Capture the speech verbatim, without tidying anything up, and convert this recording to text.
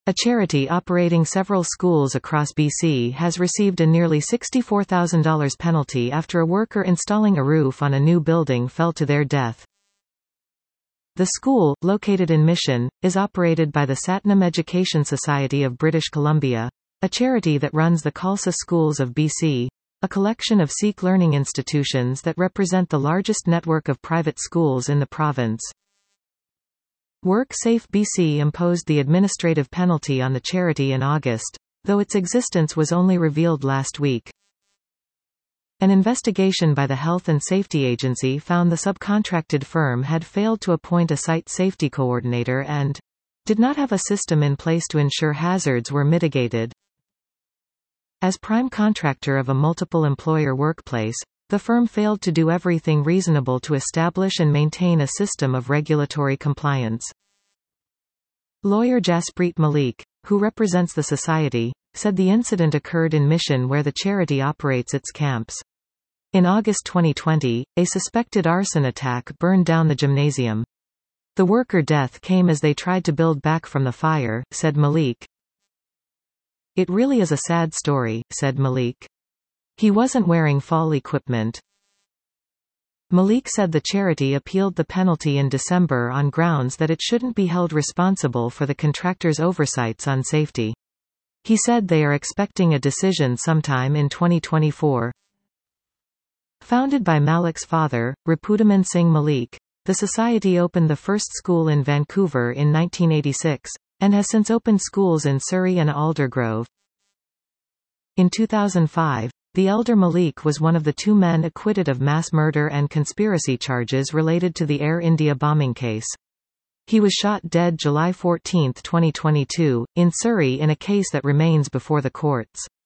A charity operating several schools across B C has received a nearly sixty-four thousand dollars penalty after a worker installing a roof on a new building fell to their death. The school, located in Mission, is operated by the Satnam Education Society of British Columbia, a charity that runs the Khalsa Schools of B C, a collection of Sikh learning institutions that represent the largest network of private schools in the province. WorkSafe B C imposed the administrative penalty on the charity in August, though its existence was only revealed last week. An investigation by the Health and Safety Agency found the subcontracted firm had failed to appoint a site safety coordinator and did not have a system in place to ensure hazards were mitigated. As prime contractor of a multiple employer workplace, the firm failed to do everything reasonable to establish and maintain a system of regulatory compliance. Lawyer Jaspreet Malik, who represents the society, said the incident occurred in Mission where the charity operates its camps. In August twenty twenty, a suspected arson attack burned down the gymnasium. The worker death came as they tried to build back from the fire, said Malik. It really is a sad story, said Malik. He wasn't wearing fall equipment. Malik said the charity appealed the penalty in December on grounds that it shouldn't be held responsible for the contractor's oversights on safety. He said they are expecting a decision sometime in twenty twenty-four. Founded by Malik's father, Ripudaman Singh Malik, the society opened the first school in Vancouver in nineteen eighty-six, and has since opened schools in Surrey and Aldergrove. In two thousand five, the elder Malik was one of the two men acquitted of mass murder and conspiracy charges related to the Air India bombing case. He was shot dead July fourteenth twenty twenty-two, in Surrey in a case that remains before the courts.